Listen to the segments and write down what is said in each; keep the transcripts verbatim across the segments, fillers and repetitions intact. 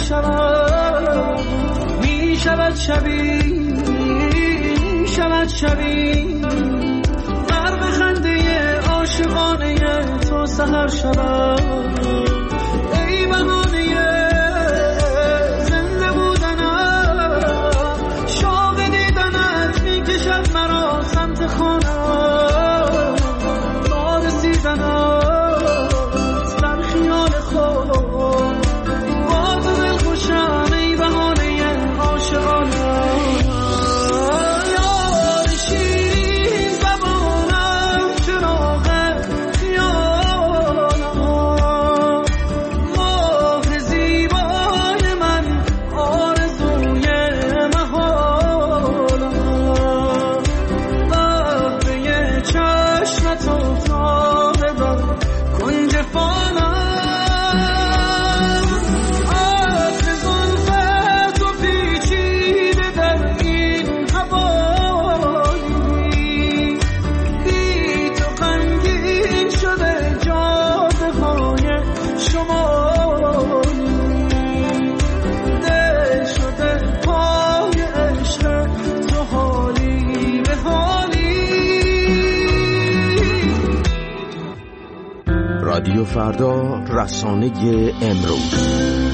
شود، می شود شبی، می شود شبی، غرق خنده عاشقانه تو سحر شود. ای بهانه زنده بودنم، شوق دیدنت می کشد مرا سمت خانم، نارسیدنم در خیال خود، با تو دل خوشم ای بهانه عاشقانه. یار شیرین زبانم چراغ خیالم، ماه زیبای من آرزوی محالم، قهوه چشم تو تازه در کنج فانم، عطر زلف تو پیچیده در این هوایی، بی تو غمگین شده جاده های شمالی، دل شده پای عشق تو حالی به حالی. رادیو فردا، رسانه امروز.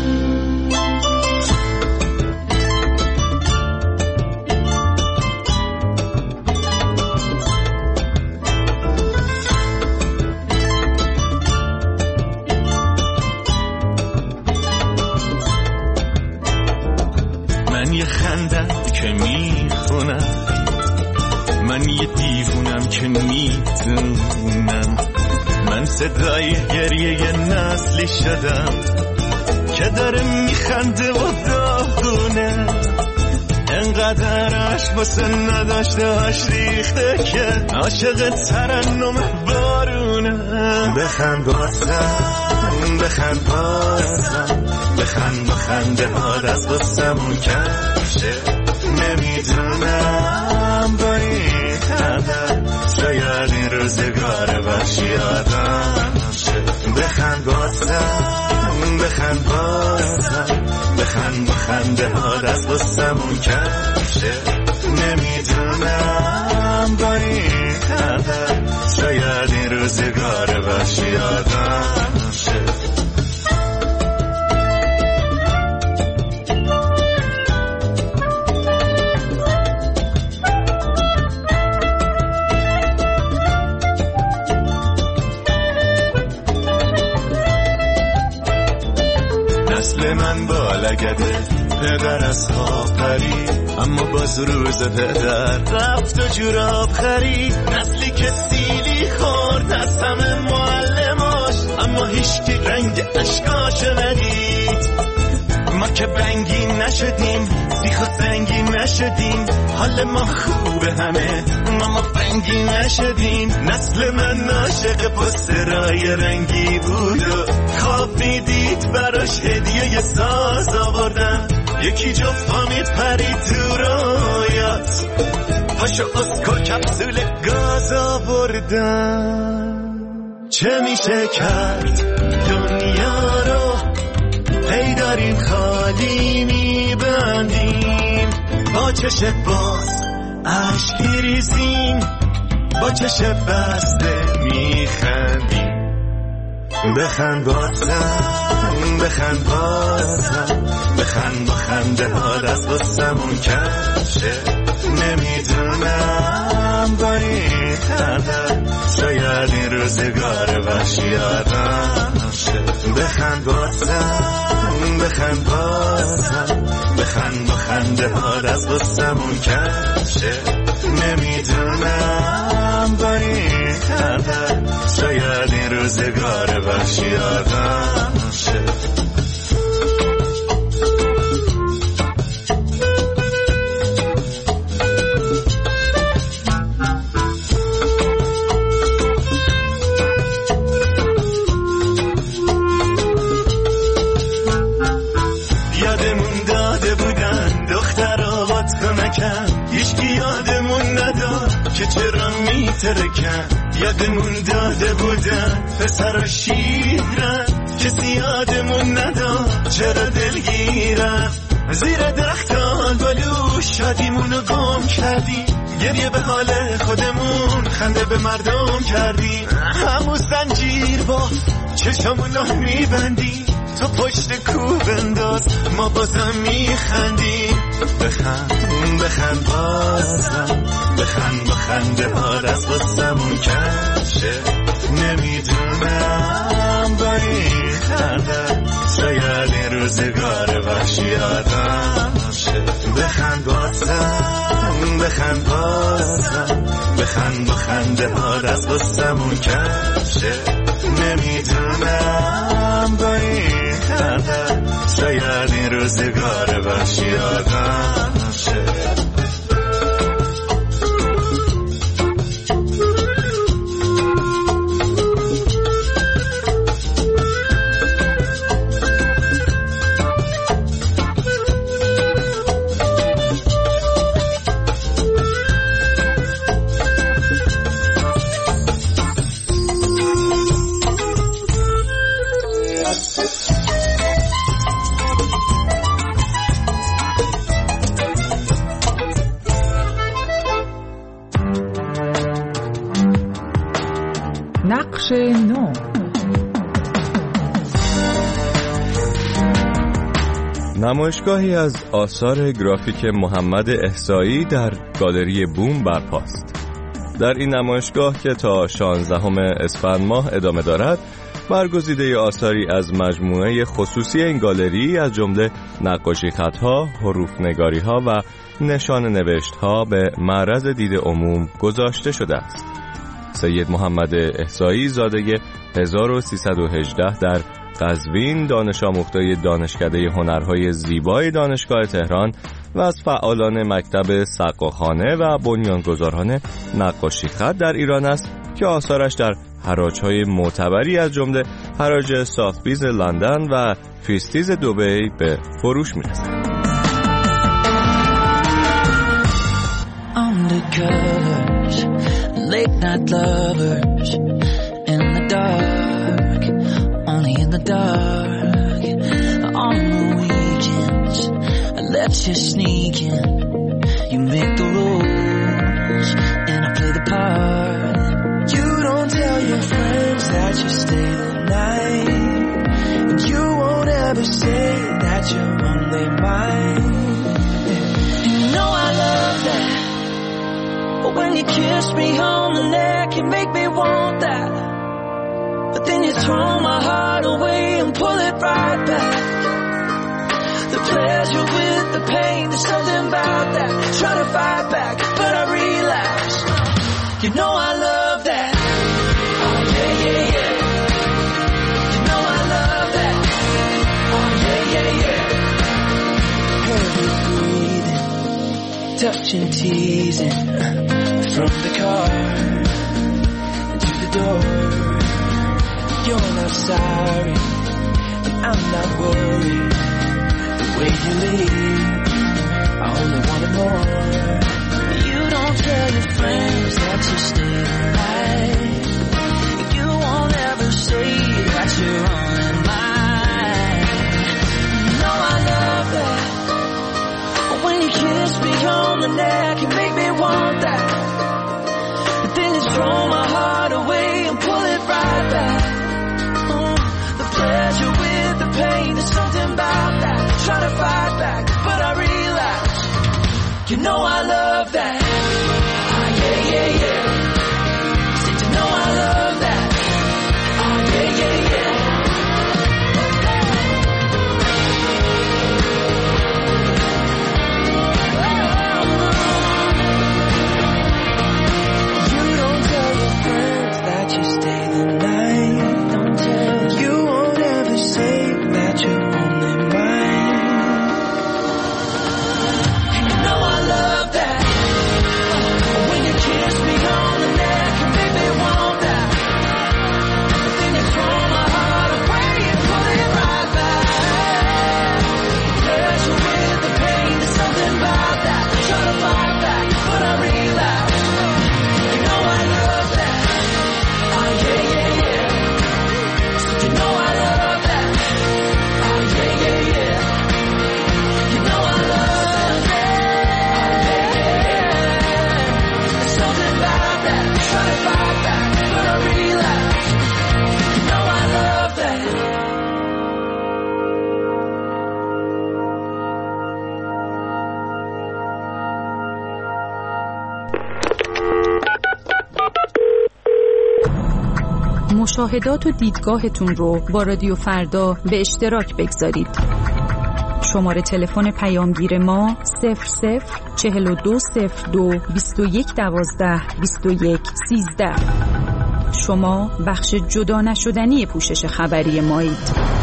من یه خندم که میخونم، من یه دیوونم که میدونم، من صدای گریه یه نسلی شدم که داره میخنده و داغونه، انقدرش واسه نداشتهاش ریخته که عاشق ترنم بارونه. بخند بازم، بخند بازم، بخند بخنده ها دست بستمون کشه، نمیدونم با این خنده شاید این روزگار وحشی آدم شه. بخند بازم، بخند بازم، بخند بخنده ها دست بستمون کشه، نمیدونم با این خنده شاید این روزگار وحشی آدم شه. نسل من بالگده، پدر از خواب پرید، اما باز روز پدر رفت و جوراب خرید. نسلی که سیلی خورد از همه معلماش، اما هیچکی رنگ اشکاشو ندید. ما که بنگی نشدیم، سیخ و سنگی نشدیم، حال ما خوبه همه، ما ما بنگی نشدیم. نسل من عاشق پسترای رنگی بود و خواب میدید براش هدیه یه ساز آوردم، یکی جفت پامید پرید تو رویات، پاشو اسکو کپسول گاز آوردم. چه میشه کرد دنیا رو هی داریم خالی میبندیم، با چش باز عشق ریزیم، با چش بسته میخندیم. بخند بازم، بخند بازم، بخند با خنده ها دست بستمون کشه، نمیدونم با این خنده شاید این روزگار وحشی آدم شه. بخند بازم، بخند بازم، بخند با خنده ها دست بستمون کشه، نمیدونم با این خنده شاید این روزگار وحشی آدم شه. که چرا میترکن، یادمون داده بودن پسر و شیرن کسی یادمون نداد چرا دلگیرم زیر درختان بالو شادیمونو گم کردی گریه به حال خودمون خنده به مردم کردی همون زنجیر با چشمونو میبندی تو پشت کو بنداز ما بازم میخندیم بخند بخند بازم بخند بخنده ها از بازمون کشه نمیدونم با این خنده شاید این روزگار وحشی آدم شه بخند بازم بخند بازم بخند بخنده ها از بازمون کشه نمیدونم با این خنده شاید این روزگار وحشی آدم شه نقش نو. نمایشگاهی از آثار گرافیک محمد احصایی در گالری بوم برپاست. در این نمایشگاه که تا شانزدهم اسفند ماه ادامه دارد، برگزیده آثاری از مجموعه خصوصی این گالری از جمله نقاشی خطها، حروف نگاری‌ها و نشان نوشت‌ها به معرض دید عموم گذاشته شده است. سید محمد احصایی زاده هزار و سیصد و هجده در قزوین دانش آموخته دانشکده هنرهای زیبای دانشگاه تهران و از فعالان مکتب سقاخانه و بنیانگذاران نقاشی خط در ایران است که آثارش در حراج‌های معتبری از جمله حراج ساثبیز لندن و فیستیز دبی به فروش می‌رسد. Late night lovers in the dark, only in the dark. On the weekends, I let you sneak in. You make the rules, and I play the part. You don't tell your friends that you stay the night, and you won't ever say that you're only mine. You know I love that. But when you kiss me on the neck, you make me want that. But then you throw my heart away and pull it right back. The pleasure with the pain, there's something about that. Try to fight back, but I relapse. You know I love that. Oh yeah, yeah, yeah. You know I love that. Oh yeah, yeah, yeah. Heavy breathing, touching, teasing. From the car to the door, you're not sorry, and I'm not worried. The way you leave, I only wanted more. You don't tell your friends that you stay the night. You won't ever say that you're only mine. You know I love that. But when you kiss me on the neck, you make me want that. Throw my heart away and pull it right back. Mm, the pleasure with the pain, there's something about that. Try to fight back, but I relapse. You know I love that. Oh yeah, yeah, yeah. Said you know I love that. Oh yeah, yeah, yeah. You stay the night, don't tell. You won't ever say that you're only mine. You know I love that. مشاهدات و دیدگاهتون رو با رادیو فردا به اشتراک بگذارید. شماره تلفن پیامگیر ما صفر صفر چهل و دو صفر دو بیست و یک دوازده بیست و یک سیزده. شما بخش جدا نشدنی پوشش خبری مایید.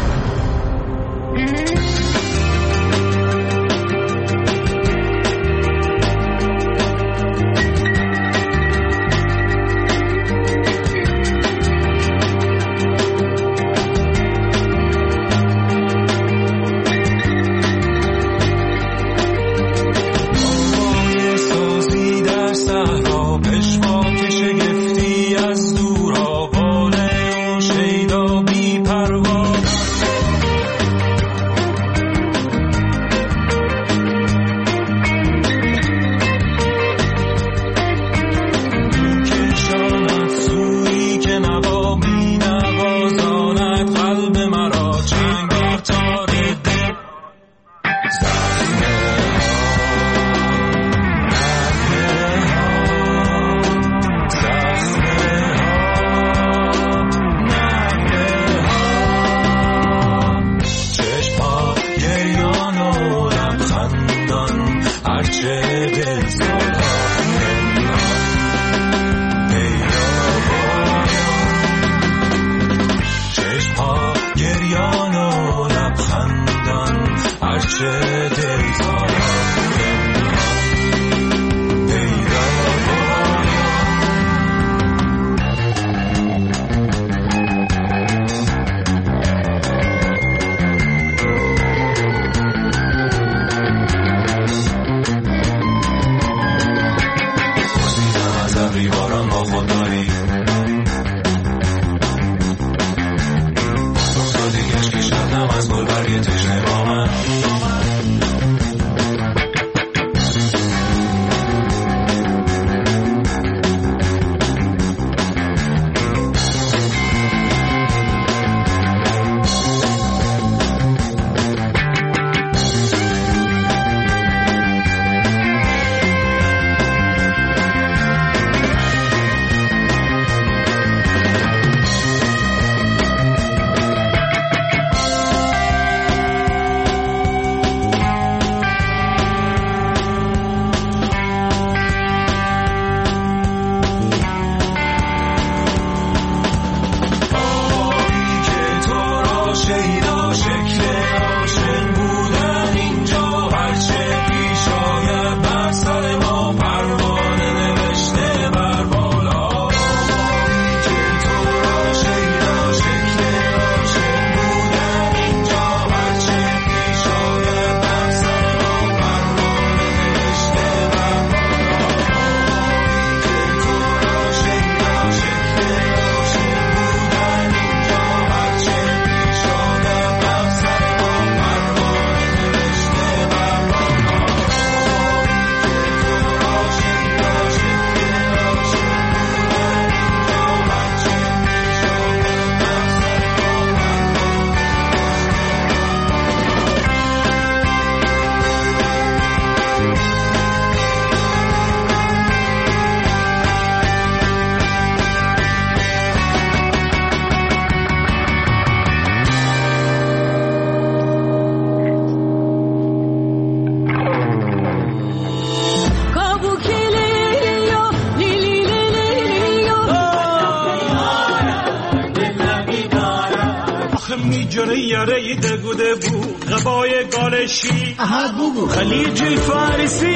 یاره دگوده بو غبای گالشی خلیجی فارسی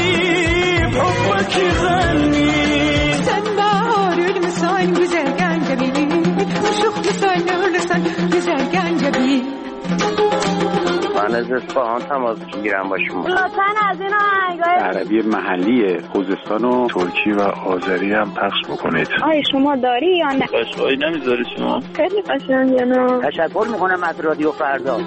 حبکی غنی sen bağırır mısın güzel gencebi Uşuk mısın ölürsen güzel gencebi من از اصفهان تماس میگیرم با شما. لطفاً از این آهنگای عربی محلی خوزستان و ترکی و آذری هم پخش بکنید. آیا شما داری یا نه؟ قشنگی نمیذاری شما؟ خیلی قشنگه نه. تشکر میکنم از رادیو فردا.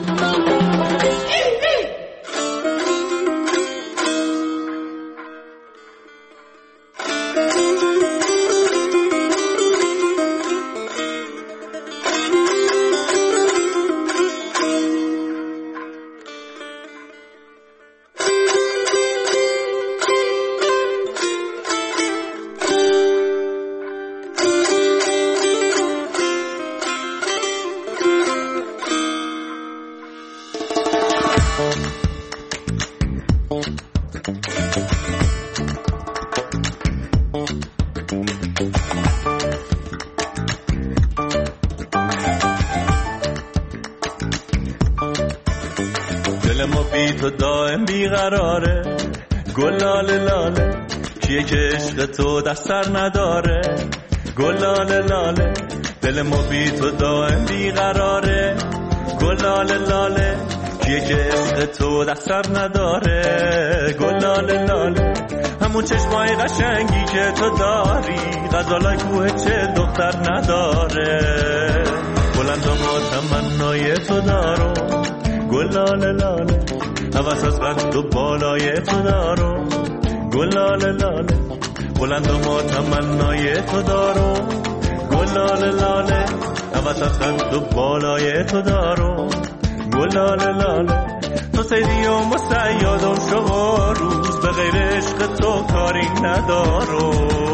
دل ما بی تو دائم بیقراره، گلاله لاله کیه که عشق تو در سر نداره، گلاله لاله دل ما بی تو دائم بیقراره، گلاله لاله کیه که عشق تو در سر نداره، گلاله لاله همون چشمای قشنگی که تو داری، غزالای کوه چه دختر نداره، بلند و ما تمنای تو دارو، گلاله لاله هوس از قد و بالای تو دارو، گلاله لاله بلند و ما تمنای تو دارو، گلاله لاله هوس از قد و بالای تو دارو، گلاله لاله تو سیدی و مسیادم شما روز، به غیر عشق تو کاری ندارو،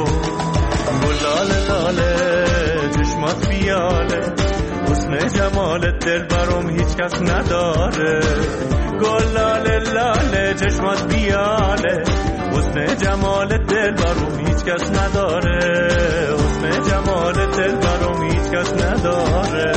گلاله لاله چشمات بیاله، حسن جمالت دل برام هیچ کس نداره، گلاله لاله چشمات بیاله، حسن جمالت دل برام هیچ کس نداره، حسن جمالت دل برام هیچ کس نداره.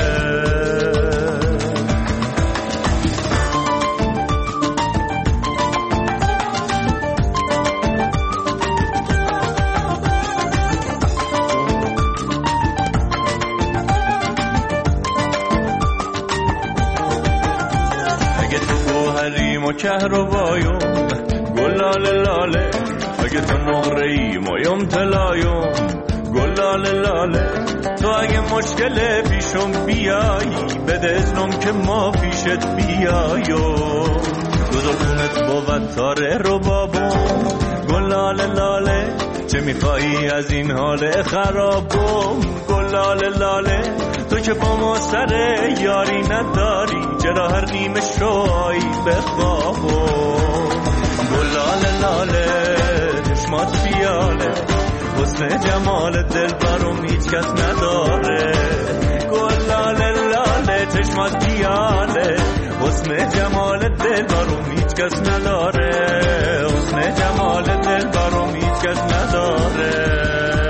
و کهربایون گلاله لاله، اگه تو نقره‌ای مایم طلایون، گلاله لاله تو اگه مشکل پیشم بیایی، بده اذنم که ما پیشت بیاییم، گذارونت بود تاره رو بابون، گلاله لاله چه میخوایی از این حال خرابم، گلاله لاله تو که با ما سر یاری نداری، چرا هر نیمه شوی بخوابم، گلاله لاله چشمات بیاله، حسن جمال دل برام هیچ کس نداره، گلاله لاله چشمات بیاله، حسن جمال دل برام هیچ کس نداره، حسن جمال دل برام هیچ کس نداره.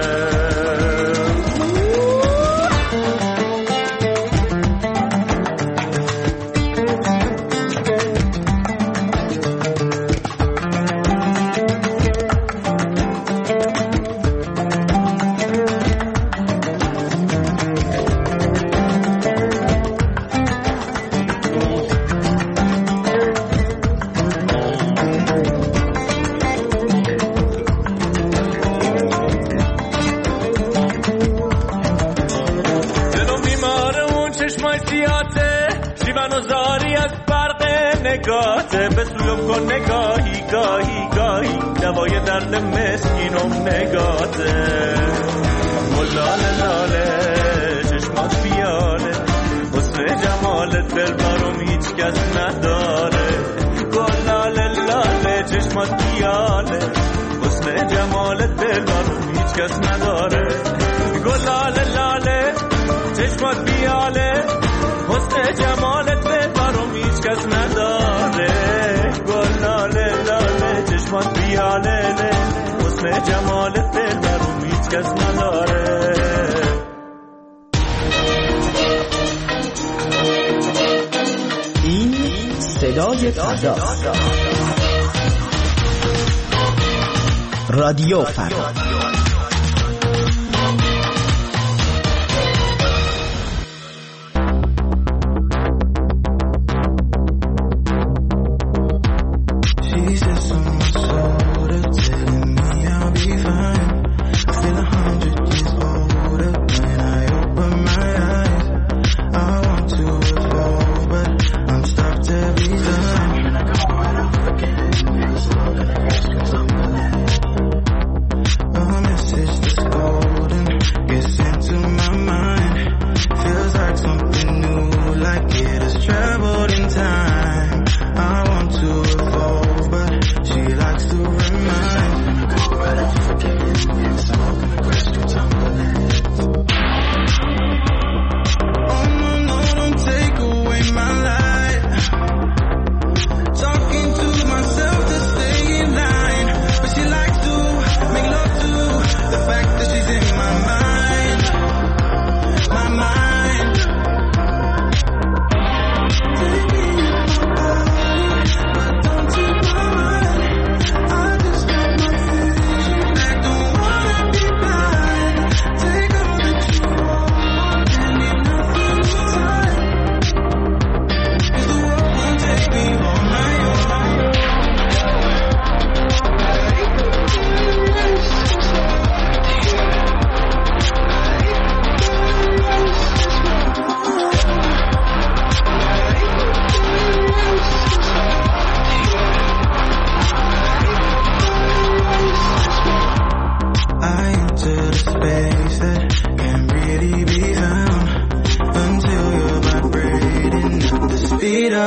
به سویم کن نگاهی گاهی گاهی، دوای درد مسکینم نگاته، گلاله لاله چشمات بیاله، حسن جمالت دل برام هیچ کس نداره، گلاله لاله چشمات بیاله، حسن جمالت دل برام هیچ کس نداره، گلاله لاله چشمات بیاله، حسن جمالت دل برام هیچ کس نداره، گلاله لاله چشمات بیاله، حسن جمالت دل برام هیچ کس نداره. این صدای فردا، رادیو فردا. I'm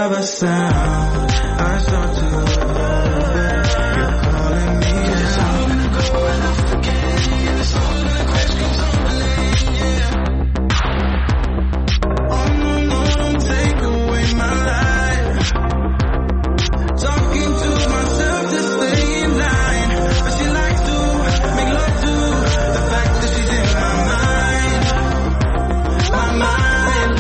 have a sound. I start to love. You're calling me out. I'm gonna go and I forget. It's all in the questions I'm believing, yeah. Oh no, no, don't take away my life. Talking to myself to stay in line. But she likes to make love to the fact that she's in my mind. My mind.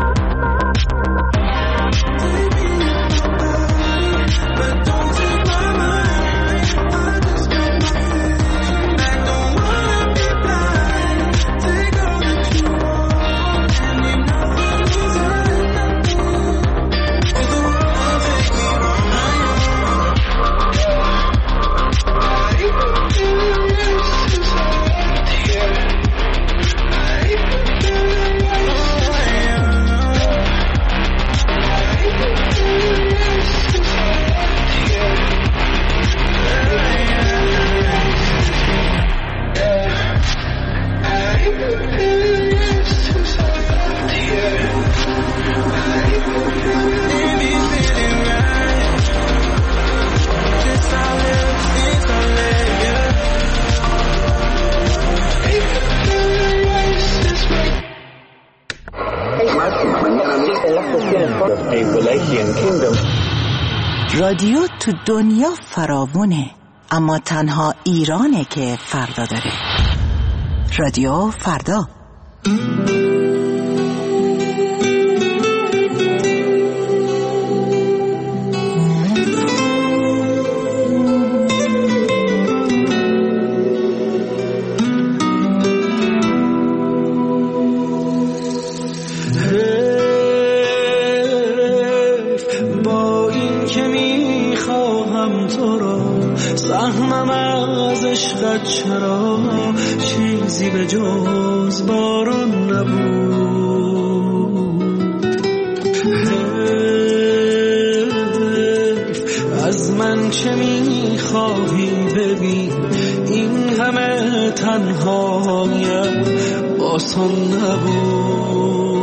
But don't take my mind. I just got my feeling. I don't wanna be blind. Take all that you want and leave nothing inside. Cause the world won't take me on my own. رادیو تو دنیا فراوونه، اما تنها ایرانه که فردا داره. رادیو فردا. چرا چیزی به جز باران نبود؟ حیف از من چه میخواهی ببین، این همه تنهایم آسان نبود.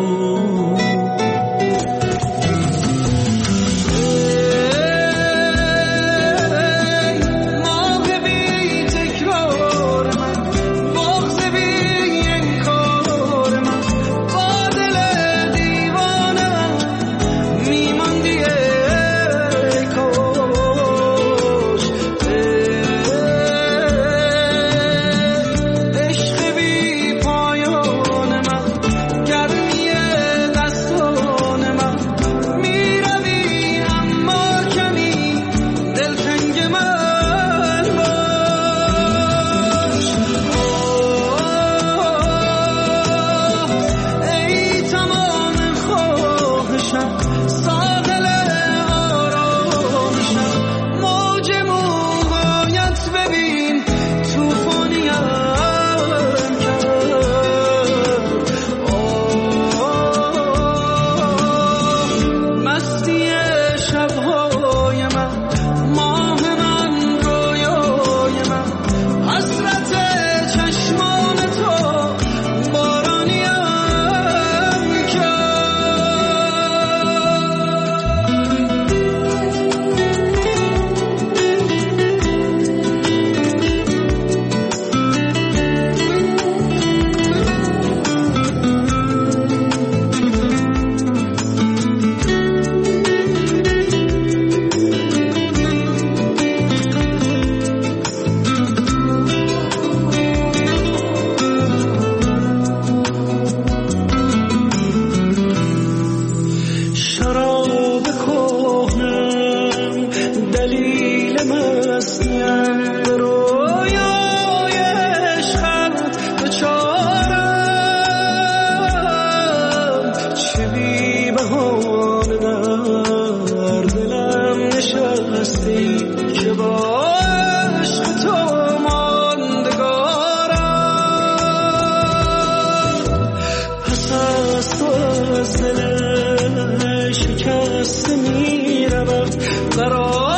شکست میروم قرار